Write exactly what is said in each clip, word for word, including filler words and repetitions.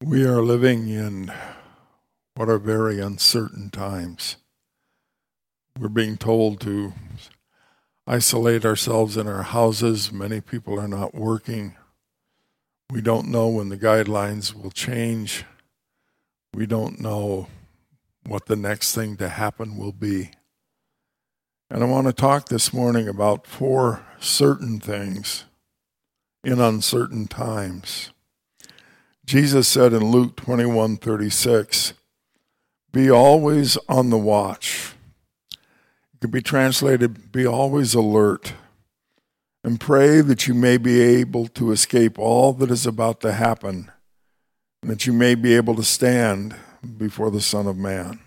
We are living in what are very uncertain times. We're being told to isolate ourselves in our houses. Many people are not working. We don't know when the guidelines will change. We don't know what the next thing to happen will be. And I want to talk this morning about four certain things in uncertain times. Jesus said in Luke twenty-one thirty-six, "Be always on the watch." It could be translated, "Be always alert, and pray that you may be able to escape all that is about to happen, and that you may be able to stand before the Son of Man."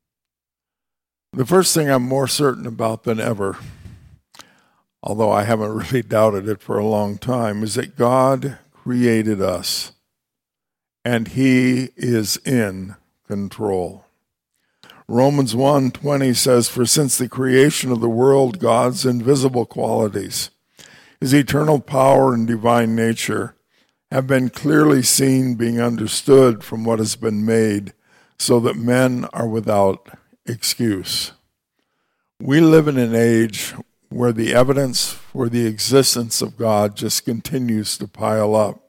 The first thing I'm more certain about than ever, although I haven't really doubted it for a long time, is that God created us, and He is in control. Romans one twenty says, "For since the creation of the world, God's invisible qualities, His eternal power and divine nature, have been clearly seen, being understood from what has been made, so that men are without excuse." We live in an age where the evidence for the existence of God just continues to pile up.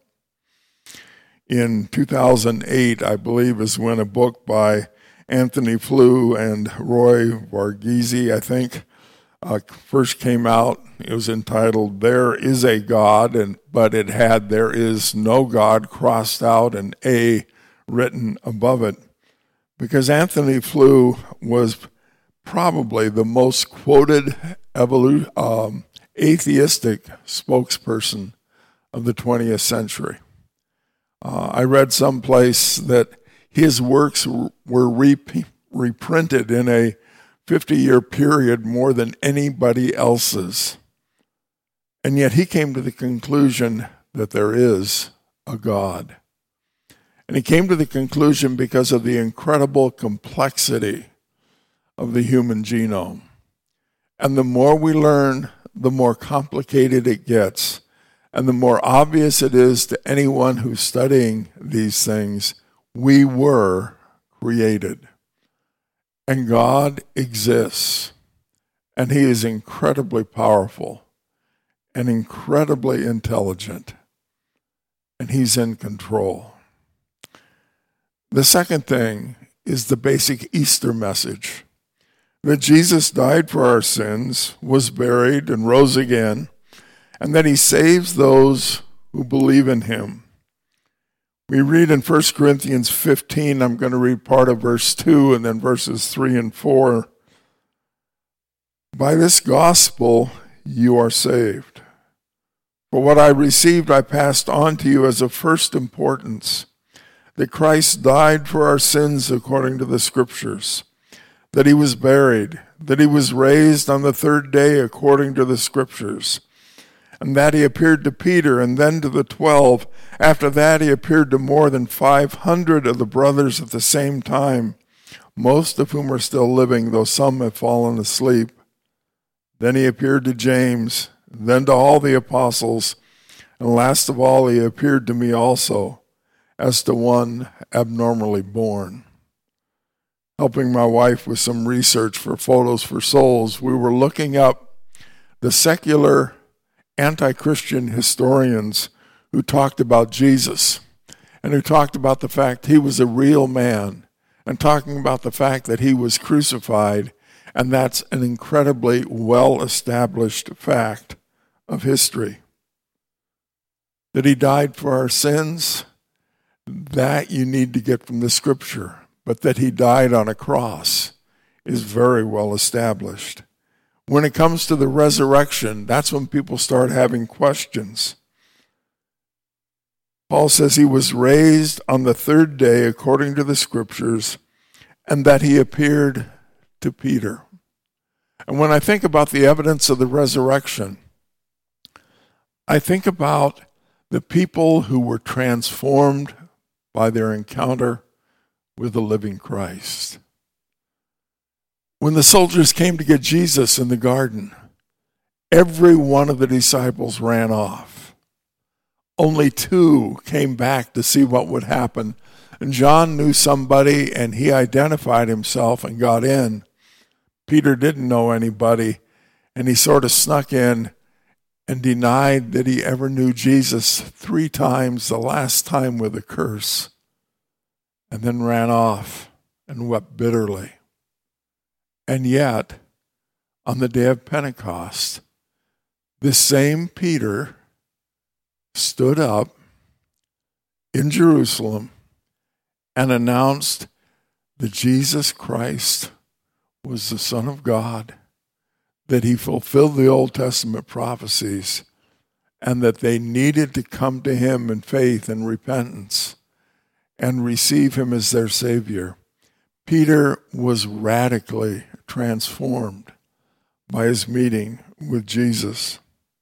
In two thousand eight, I believe, is when a book by Anthony Flew and Roy Varghese, I think, uh, first came out. It was entitled "There is a God," and but it had "There is no God" crossed out and A written above it, because Anthony Flew was probably the most quoted evolu- um, atheistic spokesperson of the twentieth century. Uh, I read someplace that his works were rep- reprinted in a fifty-year period more than anybody else's. And yet he came to the conclusion that there is a God. And he came to the conclusion because of the incredible complexity of the human genome. And the more we learn, the more complicated it gets. And the more obvious it is to anyone who's studying these things, we were created. And God exists. And He is incredibly powerful and incredibly intelligent. And He's in control. The second thing is the basic Easter message, that Jesus died for our sins, was buried, and rose again, and that He saves those who believe in Him. We read in First Corinthians fifteen, I'm going to read part of verse two and then verses three and four. "By this gospel you are saved. For what I received I passed on to you as of first importance, that Christ died for our sins according to the Scriptures, that He was buried, that He was raised on the third day according to the Scriptures, and that He appeared to Peter and then to the twelve. After that He appeared to more than five hundred of the brothers at the same time, most of whom are still living, though some have fallen asleep. Then He appeared to James, then to all the apostles, and last of all He appeared to me also, as to one abnormally born." Helping my wife with some research for Photos for Souls, we were looking up the secular anti-Christian historians who talked about Jesus and who talked about the fact He was a real man, and talking about the fact that He was crucified, and that's an incredibly well-established fact of history. That He died for our sins, that you need to get from the Scripture. But that He died on a cross is very well established. When it comes to the resurrection, that's when people start having questions. Paul says He was raised on the third day according to the Scriptures, and that He appeared to Peter. And when I think about the evidence of the resurrection, I think about the people who were transformed by their encounter with the living Christ. When the soldiers came to get Jesus in the garden, every one of the disciples ran off. only two came back to see what would happen. And John knew somebody, and he identified himself and got in. Peter didn't know anybody, and he sort of snuck in and denied that he ever knew Jesus three times, the last time with a curse, and then ran off and wept bitterly. And yet, on the day of Pentecost, this same Peter stood up in Jerusalem and announced that Jesus Christ was the Son of God, that he fulfilled the Old Testament prophecies, and that they needed to come to him in faith and repentance and receive him as their Savior. Peter was radically transformed by his meeting with Jesus.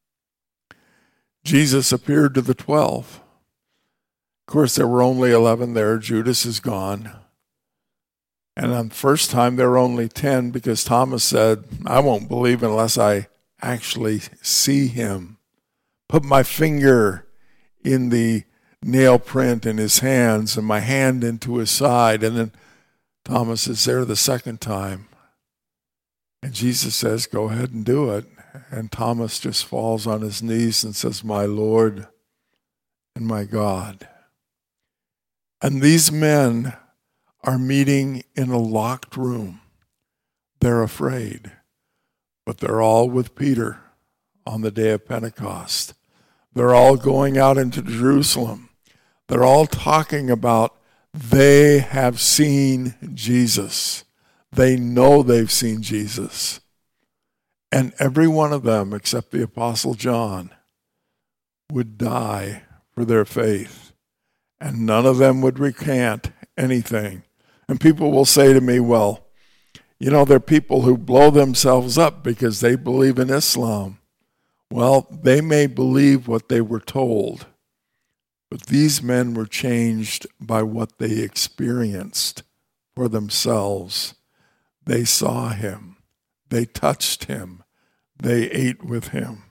Jesus appeared to the twelve. Of course, there were only eleven there. Judas is gone. And on the first time, there were only ten because Thomas said, I won't believe unless I actually see him. Put my finger in the nail print in his hands and my hand into his side. And then Thomas is there the second time. And Jesus says, go ahead and do it. And Thomas just falls on his knees and says, my Lord and my God. And these men are meeting in a locked room. They're afraid, but they're all with Peter on the day of Pentecost. They're all going out into Jerusalem. They're all talking about they have seen Jesus. They know they've seen Jesus. And every one of them, except the Apostle John, would die for their faith. And none of them would recant anything. And people will say to me, well, you know, there are people who blow themselves up because they believe in Islam. Well, they may believe what they were told, but these men were changed by what they experienced for themselves. They saw him. They touched him. They ate with him.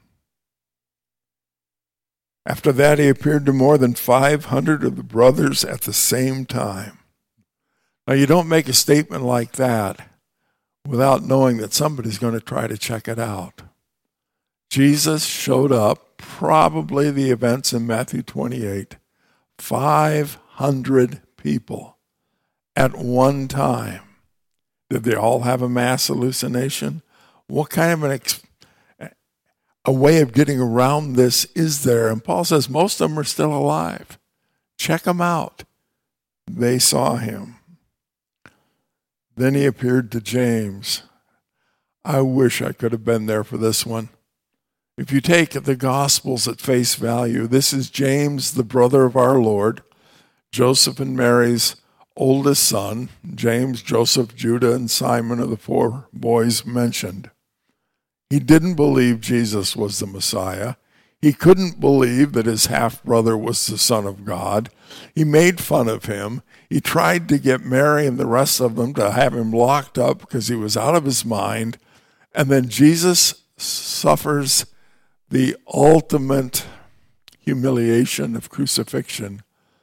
After that, he appeared to more than five hundred of the brothers at the same time. Now, you don't make a statement like that without knowing that somebody's going to try to check it out. Jesus showed up, probably the events in Matthew twenty-eight, five hundred people at one time. Did they all have a mass hallucination? What kind of an ex- a way of getting around this is there? And Paul says most of them are still alive. Check them out. They saw him. Then he appeared to James. I wish I could have been there for this one. If you take the Gospels at face value, this is James, the brother of our Lord, Joseph and Mary's oldest son. James, Joseph, Judah, and Simon are the four boys mentioned. He didn't believe Jesus was the Messiah. He couldn't believe that his half-brother was the Son of God. He made fun of him. He tried to get Mary and the rest of them to have him locked up because he was out of his mind. And then Jesus suffers the ultimate humiliation of crucifixion.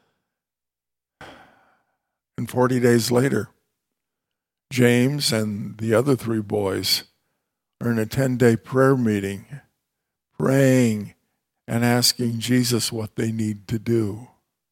And forty days later, James and the other three boys are in a ten-day prayer meeting, praying and asking Jesus what they need to do.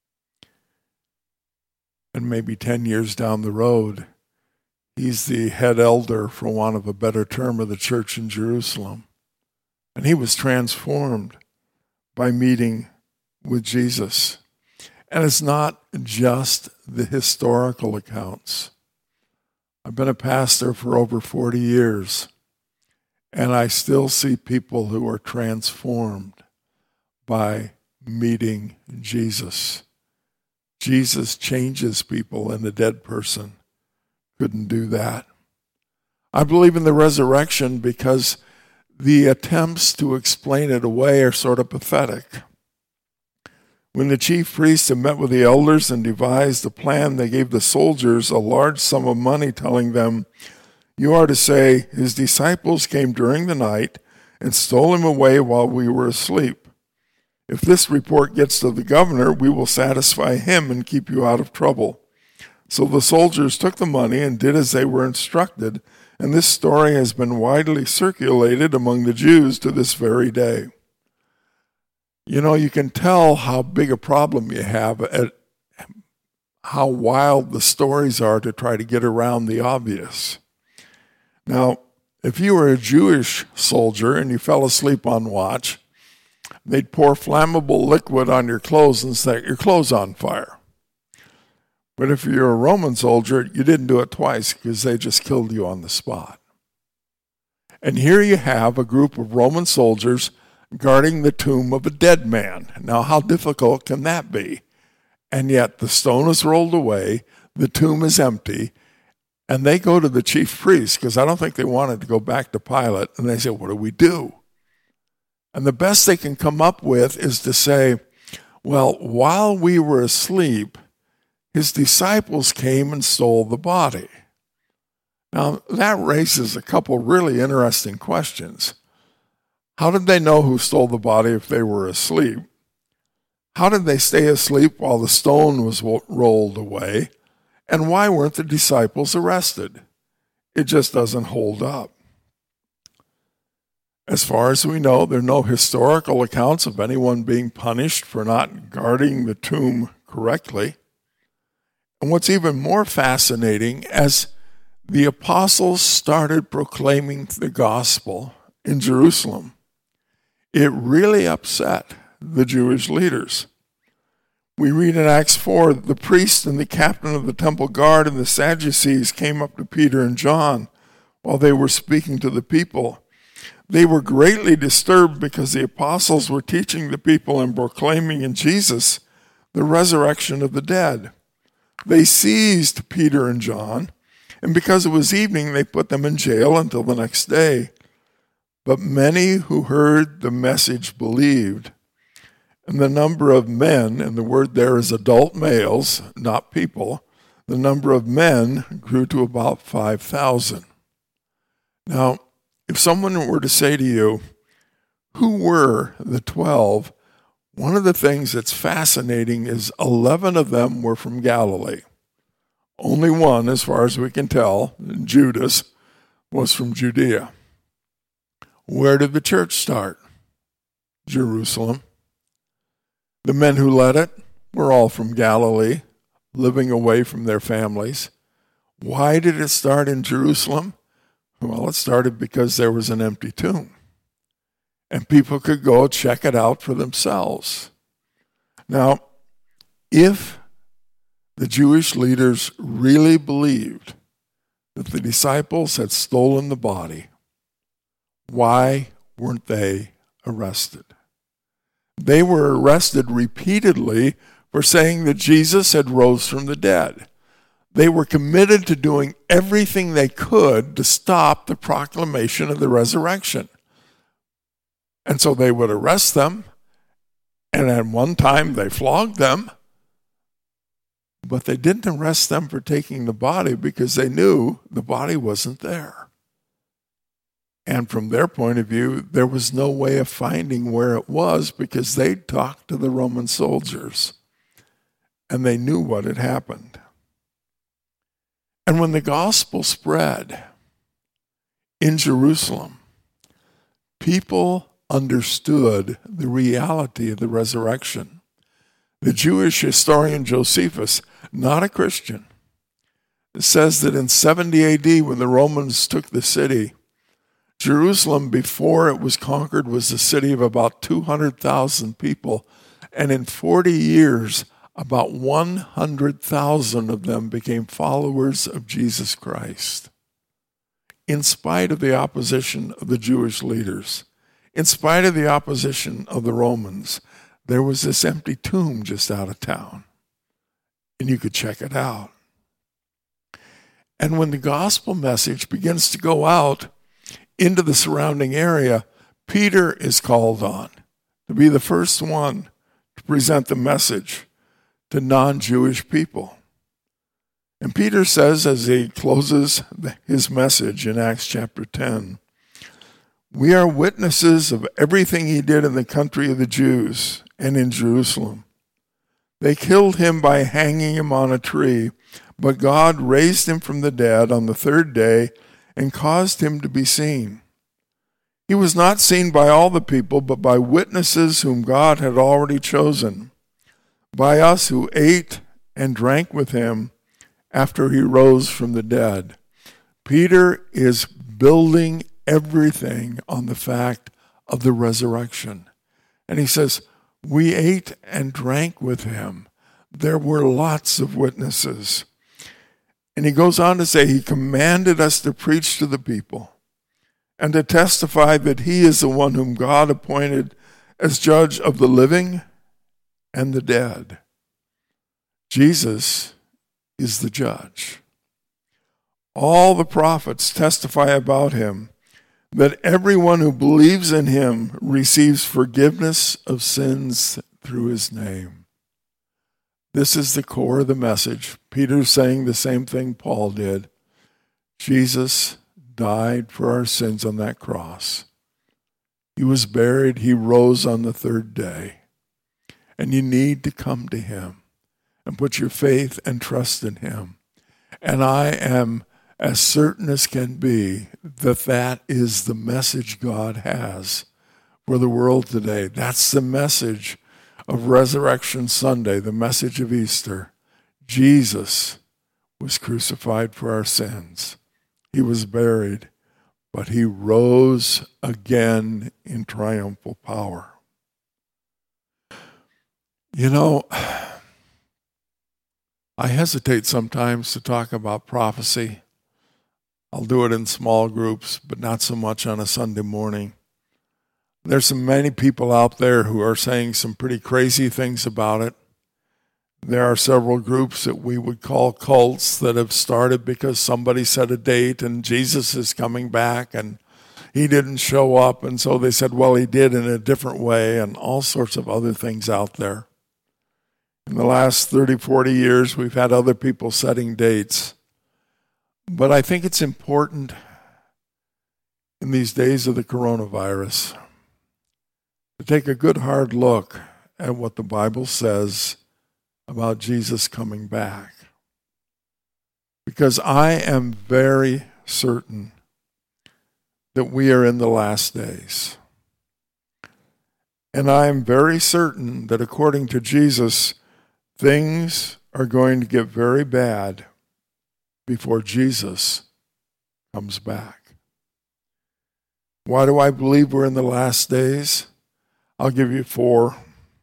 And maybe ten years down the road, he's the head elder, for want of a better term, of the church in Jerusalem. And he was transformed by meeting with Jesus. And it's not just the historical accounts. I've been a pastor for over forty years, and I still see people who are transformed by meeting Jesus. Jesus changes people, and a dead person couldn't do that. I believe in the resurrection because the attempts to explain it away are sort of pathetic. When the chief priests had met with the elders and devised a plan, they gave the soldiers a large sum of money, telling them, you are to say, his disciples came during the night and stole him away while we were asleep. If this report gets to the governor, we will satisfy him and keep you out of trouble." So the soldiers took the money and did as they were instructed, and this story has been widely circulated among the Jews to this very day. You know, you can tell how big a problem you have at how wild the stories are to try to get around the obvious. Now, if you were a Jewish soldier and you fell asleep on watch, they'd pour flammable liquid on your clothes and set your clothes on fire. But if you're a Roman soldier, you didn't do it twice because they just killed you on the spot. And here you have a group of Roman soldiers guarding the tomb of a dead man. Now, how difficult can that be? And yet the stone is rolled away, the tomb is empty, and they go to the chief priest, because I don't think they wanted to go back to Pilate, and they say, "What do we do?" And the best they can come up with is to say, well, while we were asleep, his disciples came and stole the body. Now, that raises a couple really interesting questions. How did they know who stole the body if they were asleep? How did they stay asleep while the stone was rolled away? And why weren't the disciples arrested? It just doesn't hold up. As far as we know, there are no historical accounts of anyone being punished for not guarding the tomb correctly. And what's even more fascinating, as the apostles started proclaiming the gospel in Jerusalem, it really upset the Jewish leaders. We read in Acts four, the priest and the captain of the temple guard and the Sadducees came up to Peter and John while they were speaking to the people. They were greatly disturbed because the apostles were teaching the people and proclaiming in Jesus the resurrection of the dead. They seized Peter and John, and because it was evening, they put them in jail until the next day. But many who heard the message believed. And the number of men, and the word there is adult males, not people, the number of men grew to about five thousand. Now, if someone were to say to you, who were the twelve? One of the things that's fascinating is eleven of them were from Galilee. Only one, as far as we can tell, Judas, was from Judea. Where did the church start? Jerusalem. The men who led it were all from Galilee, living away from their families. Why did it start in Jerusalem? Well, it started because there was an empty tomb, and people could go check it out for themselves. Now, if the Jewish leaders really believed that the disciples had stolen the body, why weren't they arrested? They were arrested repeatedly for saying that Jesus had rose from the dead. They were committed to doing everything they could to stop the proclamation of the resurrection. And so they would arrest them, and at one time they flogged them, but they didn't arrest them for taking the body because they knew the body wasn't there. And from their point of view, there was no way of finding where it was because they talked to the Roman soldiers and they knew what had happened. And when the gospel spread in Jerusalem, people understood the reality of the resurrection. The Jewish historian Josephus, not a Christian, says that in seventy A D, when the Romans took the city, Jerusalem, before it was conquered, was a city of about two hundred thousand people. And in forty years, about one hundred thousand of them became followers of Jesus Christ. In spite of the opposition of the Jewish leaders, in spite of the opposition of the Romans, there was this empty tomb just out of town. And you could check it out. And when the gospel message begins to go out into the surrounding area, Peter is called on to be the first one to present the message to non-Jewish people. And Peter says, as he closes his message in Acts chapter ten, "We are witnesses of everything he did in the country of the Jews and in Jerusalem. They killed him by hanging him on a tree, but God raised him from the dead on the third day and caused him to be seen. He was not seen by all the people, but by witnesses whom God had already chosen, by us who ate and drank with him after he rose from the dead. Peter is building everything on the fact of the resurrection. And he says, we ate and drank with him. There were lots of witnesses. And he goes on to say, he commanded us to preach to the people and to testify that he is the one whom God appointed as judge of the living and the dead. Jesus is the judge. All the prophets testify about him, that everyone who believes in him receives forgiveness of sins through his name. This is the core of the message. Peter's saying the same thing Paul did. Jesus died for our sins on that cross. He was buried. He rose on the third day. And you need to come to him and put your faith and trust in him. And I am as certain as can be that that is the message God has for the world today. That's the message of Resurrection Sunday, the message of Easter. Jesus was crucified for our sins. He was buried, but he rose again in triumphal power. You know, I hesitate sometimes to talk about prophecy. I'll do it in small groups, but not so much on a Sunday morning. There's so many people out there who are saying some pretty crazy things about it. There are several groups that we would call cults that have started because somebody set a date and Jesus is coming back and he didn't show up. And so they said, well, he did in a different way, and all sorts of other things out there. In the last thirty, forty years, we've had other people setting dates. But I think it's important in these days of the coronavirus to take a good hard look at what the Bible says about Jesus coming back. Because I am very certain that we are in the last days. And I am very certain that according to Jesus, things are going to get very bad before Jesus comes back. Why do I believe we're in the last days? I'll give you four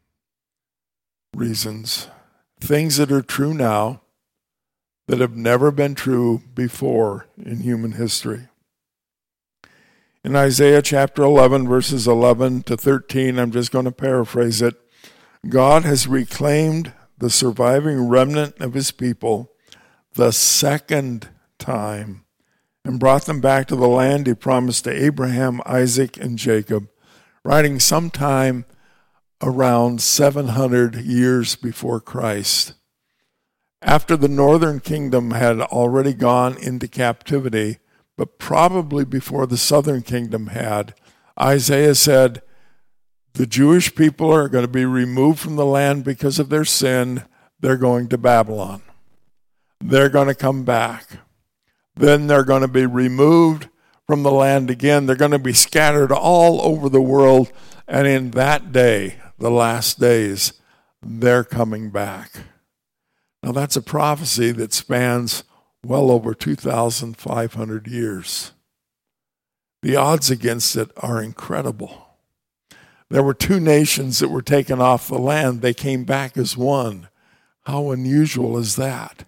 reasons. Things that are true now that have never been true before in human history. In Isaiah chapter eleven, verses eleven to thirteen, I'm just going to paraphrase it. God has reclaimed the surviving remnant of his people the second time and brought them back to the land he promised to Abraham, Isaac, and Jacob, writing sometime around seven hundred years before Christ. After the northern kingdom had already gone into captivity, but probably before the southern kingdom had, Isaiah said, the Jewish people are going to be removed from the land because of their sin. They're going to Babylon. They're going to come back. Then they're going to be removed from the land again. They're going to be scattered all over the world. And in that day, the last days, they're coming back. Now that's a prophecy that spans well over two thousand five hundred years. The odds against it are incredible. There were two nations that were taken off the land. They came back as one. How unusual is that?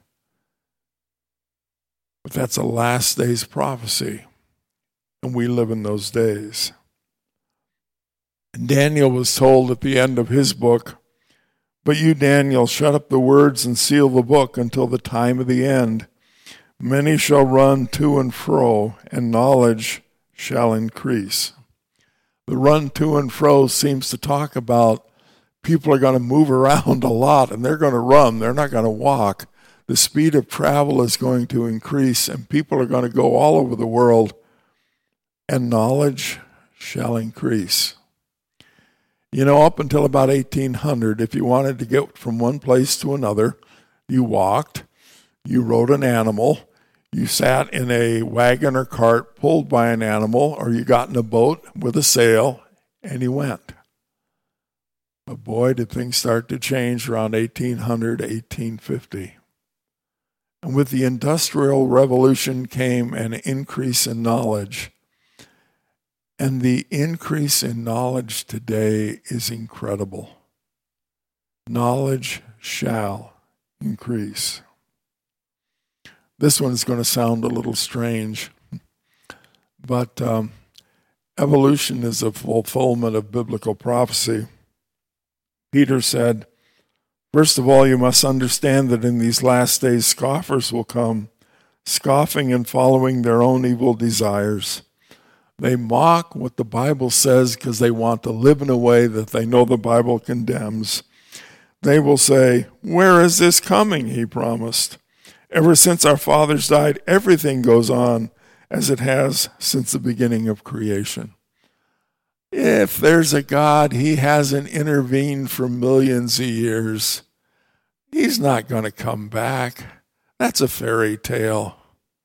But that's a last days prophecy, and we live in those days. And Daniel was told at the end of his book, but you, Daniel, shut up the words and seal the book until the time of the end. Many shall run to and fro, and knowledge shall increase. The run to and fro seems to talk about people are going to move around a lot, and they're going to run. They're not going to walk. The speed of travel is going to increase, and people are going to go all over the world, and knowledge shall increase. You know, up until about eighteen hundred, if you wanted to get from one place to another, you walked, you rode an animal, you sat in a wagon or cart pulled by an animal, or you got in a boat with a sail, and you went. But boy, did things start to change around eighteen hundred, eighteen fifty. And with the Industrial Revolution came an increase in knowledge. And the increase in knowledge today is incredible. Knowledge shall increase. This one's going to sound a little strange, but um, evolution is a fulfillment of biblical prophecy. Peter said, first of all, you must understand that in these last days scoffers will come, scoffing and following their own evil desires. They mock what the Bible says because they want to live in a way that they know the Bible condemns. They will say, where is this coming, he promised? Ever since our fathers died, everything goes on as it has since the beginning of creation. If there's a God, he hasn't intervened for millions of years. He's not going to come back. That's a fairy tale.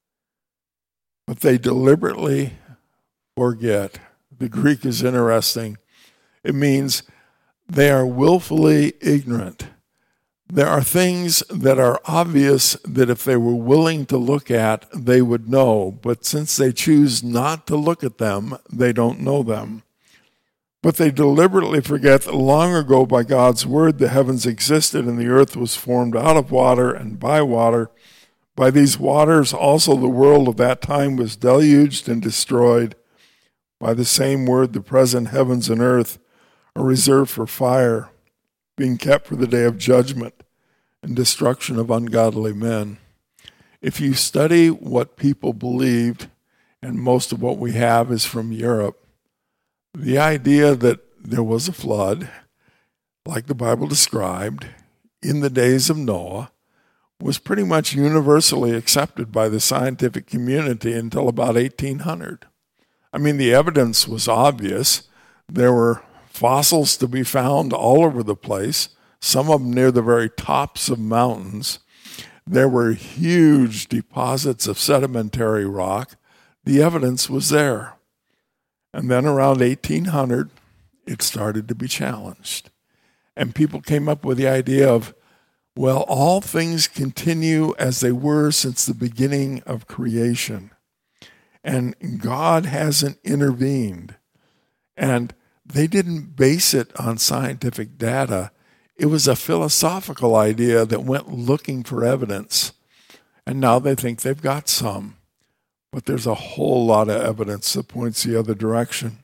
But they deliberately forget. The Greek is interesting. It means they are willfully ignorant. There are things that are obvious that if they were willing to look at, they would know. But since they choose not to look at them, they don't know them. But they deliberately forget that long ago by God's word the heavens existed and the earth was formed out of water and by water. By these waters also the world of that time was deluged and destroyed. By the same word the present heavens and earth are reserved for fire, being kept for the day of judgment and destruction of ungodly men. If you study what people believed, and most of what we have is from Europe, the idea that there was a flood, like the Bible described, in the days of Noah, was pretty much universally accepted by the scientific community until about eighteen hundred. I mean, the evidence was obvious. There were fossils to be found all over the place, some of them near the very tops of mountains. There were huge deposits of sedimentary rock. The evidence was there. And then around eighteen hundred, it started to be challenged. And people came up with the idea of, well, all things continue as they were since the beginning of creation. And God hasn't intervened. And they didn't base it on scientific data. It was a philosophical idea that went looking for evidence. And now they think they've got some. But there's a whole lot of evidence that points the other direction.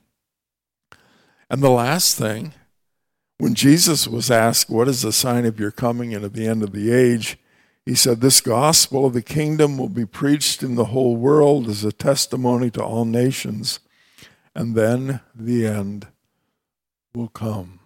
And the last thing, when Jesus was asked, what is the sign of your coming and of the end of the age? He said, this gospel of the kingdom will be preached in the whole world as a testimony to all nations, and then the end will come.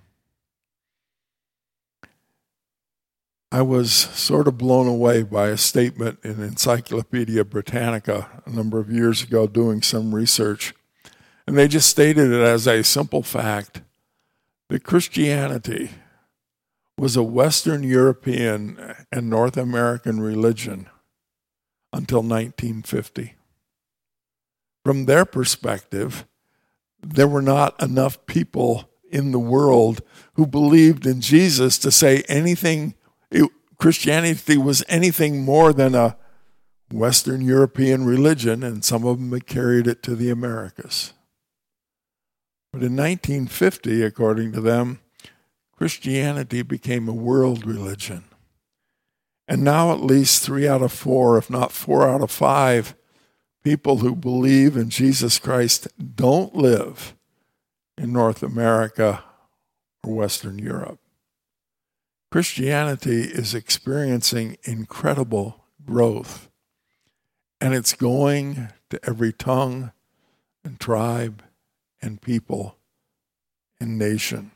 I was sort of blown away by a statement in Encyclopedia Britannica a number of years ago doing some research. And they just stated it as a simple fact that Christianity was a Western European and North American religion until nineteen fifty. From their perspective, there were not enough people in the world who believed in Jesus to say anything. It, Christianity was anything more than a Western European religion, and some of them had carried it to the Americas. But in nineteen fifty, according to them, Christianity became a world religion. And now at least three out of four, if not four out of five, people who believe in Jesus Christ don't live in North America or Western Europe. Christianity is experiencing incredible growth, and it's going to every tongue and tribe and people and nation.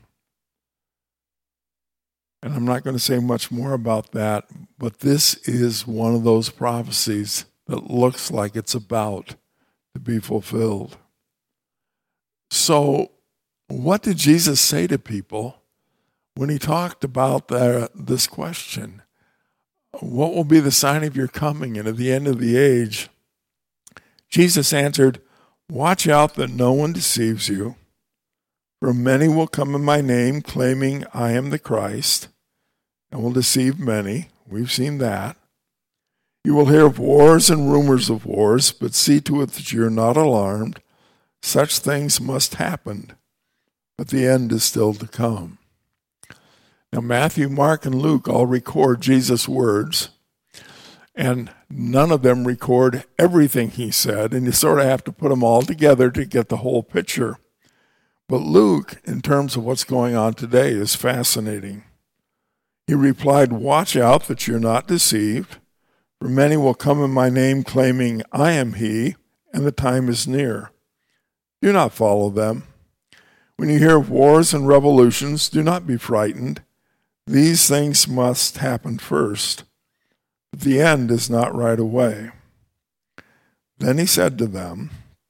And I'm not going to say much more about that, but this is one of those prophecies that looks like it's about to be fulfilled. So What did Jesus say to people when he talked about the, this question? What will be the sign of your coming and of the end of the age? Jesus answered, watch out that no one deceives you, for many will come in my name claiming I am the Christ, and will deceive many. We've seen that. You will hear of wars and rumors of wars, but see to it that you're not alarmed. Such things must happen, but the end is still to come. Now, Matthew, Mark, and Luke all record Jesus' words, and none of them record everything he said, and you sort of have to put them all together to get the whole picture. But Luke, in terms of what's going on today, is fascinating. He replied, watch out that you're not deceived, for many will come in my name claiming I am he, and the time is near. Do not follow them. When you hear of wars and revolutions, do not be frightened. These things must happen first, but the end is not right away. Then he said to them,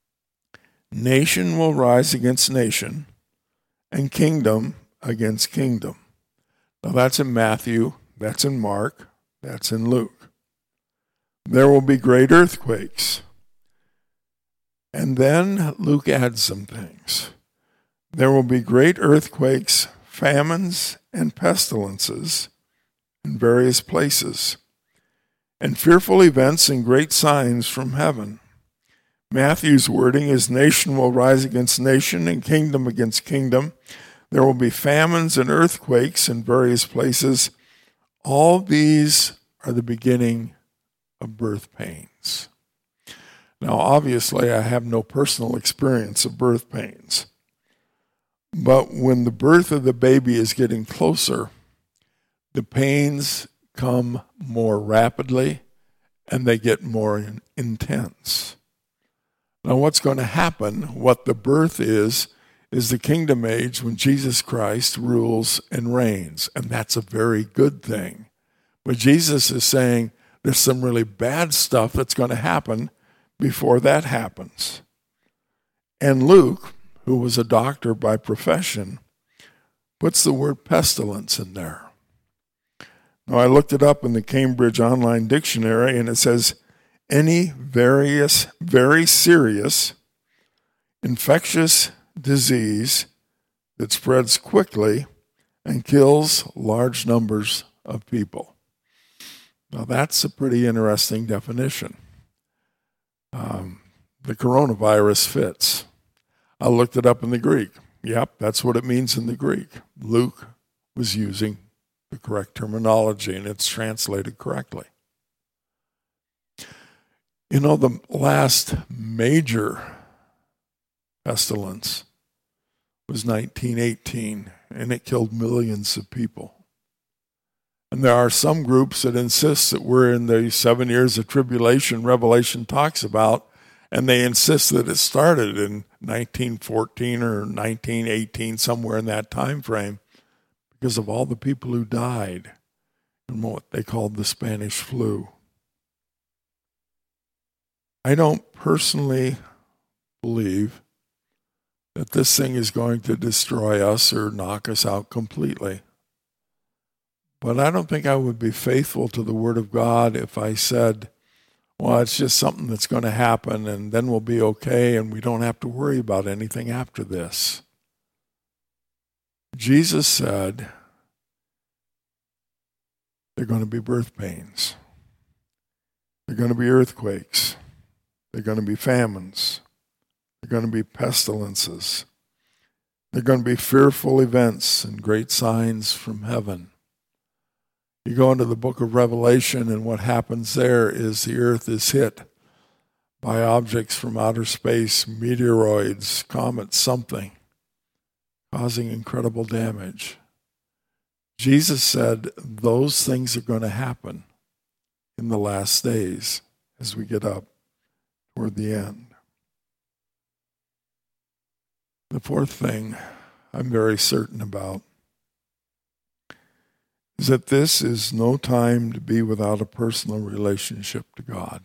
nation will rise against nation, and kingdom against kingdom. Now that's in Matthew, that's in Mark, that's in Luke. There will be great earthquakes. And then Luke adds some things. There will be great earthquakes, famines, and pestilences in various places, and fearful events and great signs from heaven. Matthew's wording is nation will rise against nation and kingdom against kingdom. There will be famines and earthquakes in various places. All these are the beginning of birth pains. Now, obviously, I have no personal experience of birth pains. But when the birth of the baby is getting closer, the pains come more rapidly and they get more in, intense. Now, what's going to happen, what the birth is, is the kingdom age when Jesus Christ rules and reigns. And that's a very good thing. But Jesus is saying there's some really bad stuff that's going to happen before that happens. And Luke, who was a doctor by profession, puts the word pestilence in there. Now, I looked it up in the Cambridge Online Dictionary, and it says, any various, very serious infectious disease that spreads quickly and kills large numbers of people. Now, that's a pretty interesting definition. Um, the coronavirus fits. I looked it up in the Greek. Yep, that's what it means in the Greek. Luke was using the correct terminology, and it's translated correctly. You know, the last major pestilence was nineteen eighteen, and it killed millions of people. And there are some groups that insist that we're in the seven years of tribulation Revelation talks about, and they insist that it started in nineteen fourteen or nineteen eighteen, somewhere in that time frame, because of all the people who died in what they called the Spanish flu. I don't personally believe that this thing is going to destroy us or knock us out completely. But I don't think I would be faithful to the Word of God if I said, well, it's just something that's going to happen and then we'll be okay and we don't have to worry about anything after this. Jesus said there are going to be birth pains. There are going to be earthquakes. There are going to be famines. There are going to be pestilences. There are going to be fearful events and great signs from heaven. You go into the book of Revelation, and what happens there is the earth is hit by objects from outer space, meteoroids, comets, something, causing incredible damage. Jesus said those things are going to happen in the last days as we get up toward the end. The fourth thing I'm very certain about is that this is no time to be without a personal relationship to God.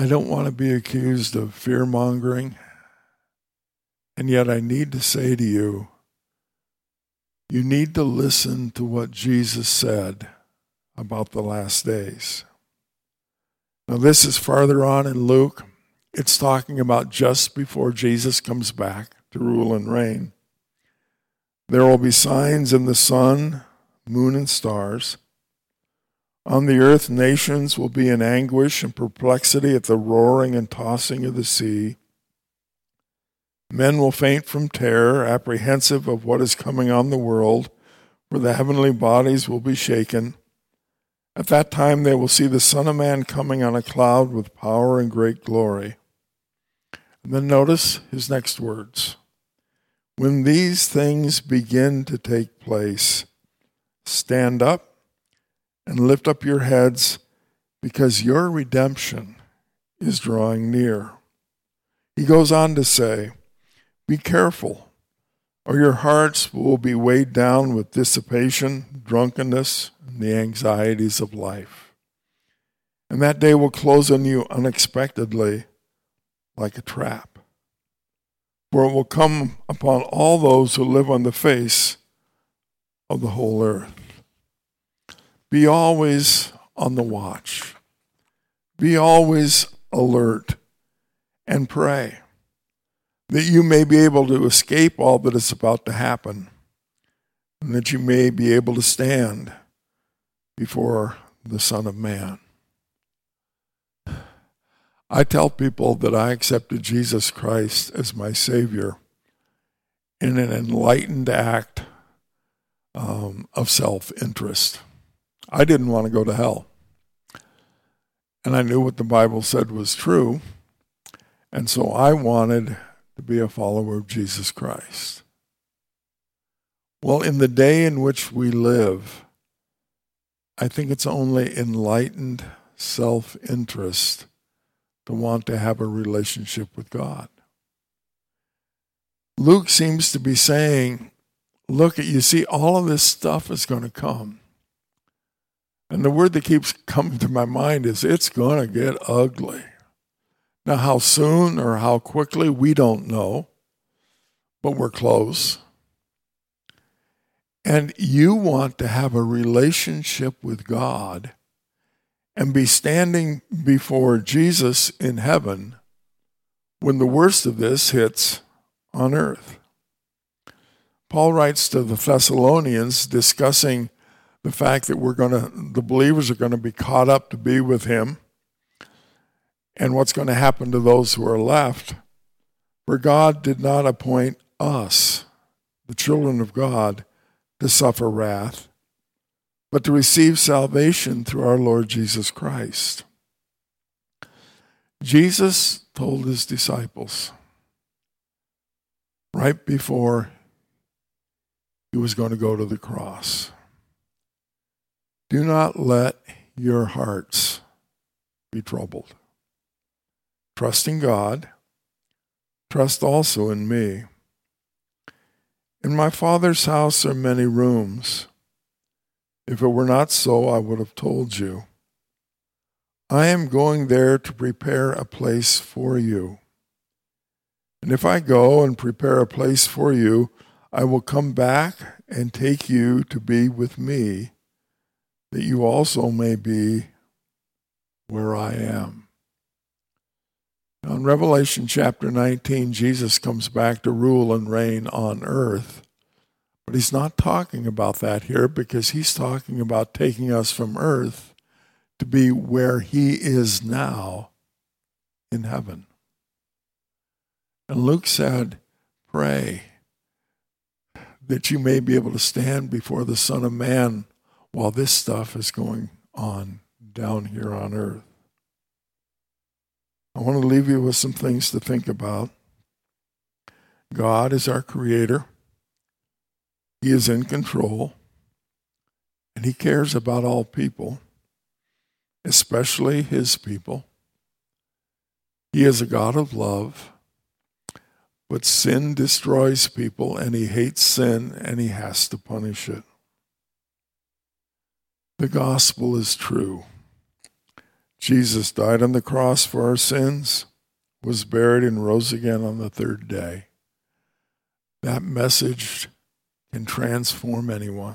I don't want to be accused of fear-mongering, and yet I need to say to you, you need to listen to what Jesus said about the last days. Now, this is farther on in Luke. It's talking about just before Jesus comes back to rule and reign. There will be signs in the sun, moon, and stars. On the earth, nations will be in anguish and perplexity at the roaring and tossing of the sea. Men will faint from terror, apprehensive of what is coming on the world, for the heavenly bodies will be shaken. At that time they will see the Son of Man coming on a cloud with power and great glory. And then notice his next words. When these things begin to take place, stand up and lift up your heads, because your redemption is drawing near. He goes on to say, be careful, or your hearts will be weighed down with dissipation, drunkenness, and the anxieties of life. And that day will close on you unexpectedly like a trap. For it will come upon all those who live on the face of the whole earth. Be always on the watch. Be always alert and pray that you may be able to escape all that is about to happen, and that you may be able to stand before the Son of Man. I tell people that I accepted Jesus Christ as my Savior in an enlightened act um, of self-interest. I didn't want to go to hell. And I knew what the Bible said was true, and so I wanted to be a follower of Jesus Christ. Well, in the day in which we live, I think it's only enlightened self-interest to want to have a relationship with God. Luke seems to be saying, look, you see, all of this stuff is going to come. And the word that keeps coming to my mind is, it's going to get ugly. Now, how soon or how quickly, we don't know, but we're close. And you want to have a relationship with God and be standing before Jesus in heaven when the worst of this hits on earth. Paul writes to the Thessalonians discussing the fact that we're going to, the believers are going to be caught up to be with him, and what's going to happen to those who are left. For God did not appoint us, the children of God, to suffer wrath, but to receive salvation through our Lord Jesus Christ. Jesus told his disciples right before he was going to go to the cross, do not let your hearts be troubled. Trust in God. Trust also in me. In my Father's house are many rooms. If it were not so, I would have told you. I am going there to prepare a place for you. And if I go and prepare a place for you, I will come back and take you to be with me, that you also may be where I am. Now, in Revelation chapter nineteen, Jesus comes back to rule and reign on earth. But he's not talking about that here, because he's talking about taking us from earth to be where he is now in heaven. And Luke said, pray that you may be able to stand before the Son of Man while this stuff is going on down here on earth. I want to leave you with some things to think about. God is our creator. He is in control. And he cares about all people, especially his people. He is a God of love. But sin destroys people, and he hates sin, and he has to punish it. The gospel is true. Jesus died on the cross for our sins, was buried, and rose again on the third day. That message can transform anyone.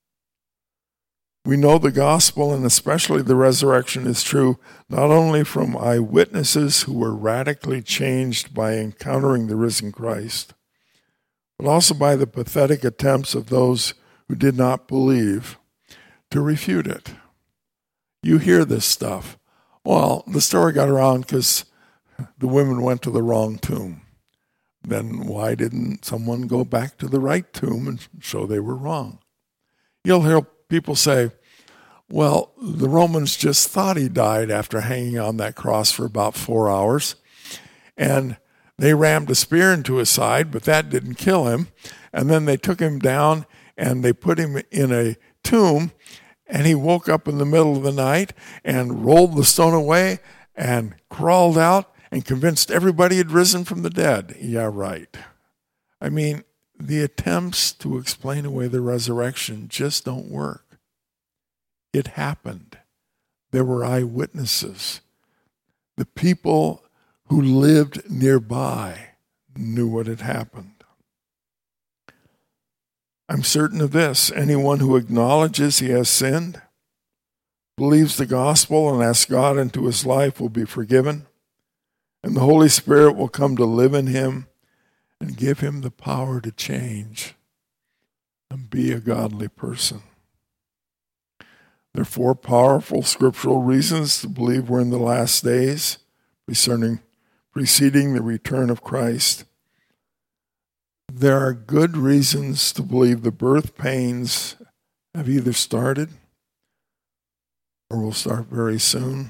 We know the gospel, and especially the resurrection, is true not only from eyewitnesses who were radically changed by encountering the risen Christ, but also by the pathetic attempts of those who did not believe to refute it. You hear this stuff. Well, the story got around because the women went to the wrong tomb. Then why didn't someone go back to the right tomb and show they were wrong? You'll hear people say, well, the Romans just thought he died after hanging on that cross for about four hours. And they rammed a spear into his side, but that didn't kill him. And then they took him down and they put him in a tomb. And he woke up in the middle of the night and rolled the stone away and crawled out and convinced everybody had risen from the dead. Yeah, right. I mean, the attempts to explain away the resurrection just don't work. It happened. There were eyewitnesses. The people who lived nearby knew what had happened. I'm certain of this. Anyone who acknowledges he has sinned, believes the gospel, and asks God into his life will be forgiven, and the Holy Spirit will come to live in him and give him the power to change and be a godly person. There are four powerful scriptural reasons to believe we're in the last days, preceding, preceding the return of Christ. There are good reasons to believe the birth pains have either started or will start very soon.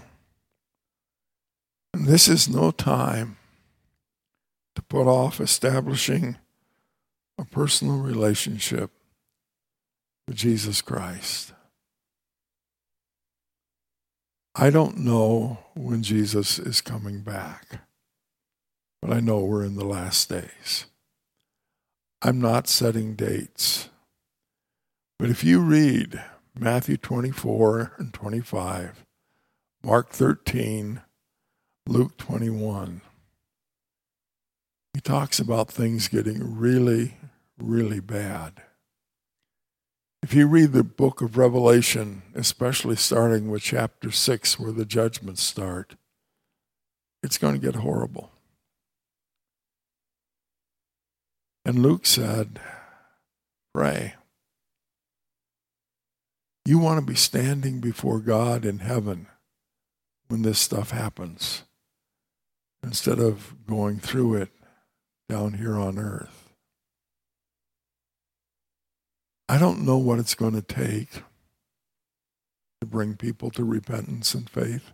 And this is no time to put off establishing a personal relationship with Jesus Christ. I don't know when Jesus is coming back, but I know we're in the last days. I'm not setting dates. But if you read Matthew twenty-four and twenty-five, Mark thirteen, Luke twenty-one, he talks about things getting really, really bad. If you read the book of Revelation, especially starting with chapter six, where the judgments start, it's going to get horrible. And Luke said, pray. You want to be standing before God in heaven when this stuff happens, instead of going through it down here on earth. I don't know what it's going to take to bring people to repentance and faith.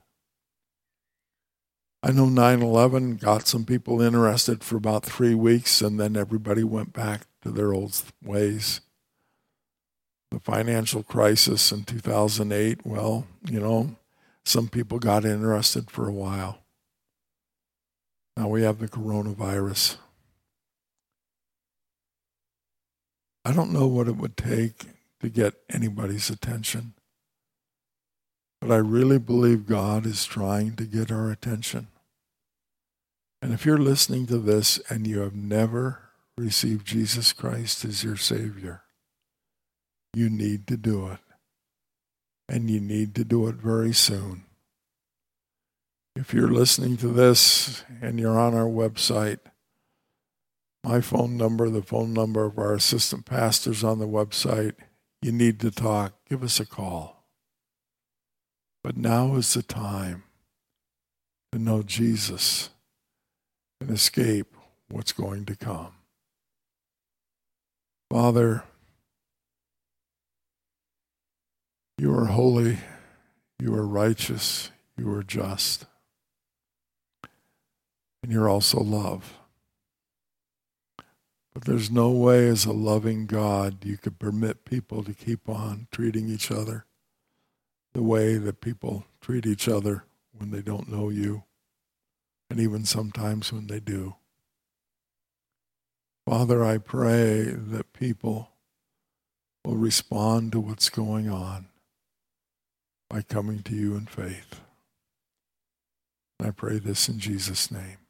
I know nine eleven got some people interested for about three weeks, and then everybody went back to their old ways. The financial crisis in two thousand eight, well, you know, some people got interested for a while. Now we have the coronavirus. I don't know what it would take to get anybody's attention, but I really believe God is trying to get our attention. And if you're listening to this and you have never received Jesus Christ as your Savior, you need to do it. And you need to do it very soon. If you're listening to this and you're on our website, my phone number, the phone number of our assistant pastors on the website, you need to talk, give us a call. But now is the time to know Jesus and escape what's going to come. Father, you are holy, you are righteous, you are just, and you're also love. But there's no way as a loving God you could permit people to keep on treating each other the way that people treat each other when they don't know you, and even sometimes when they do. Father, I pray that people will respond to what's going on by coming to you in faith. I pray this in Jesus' name.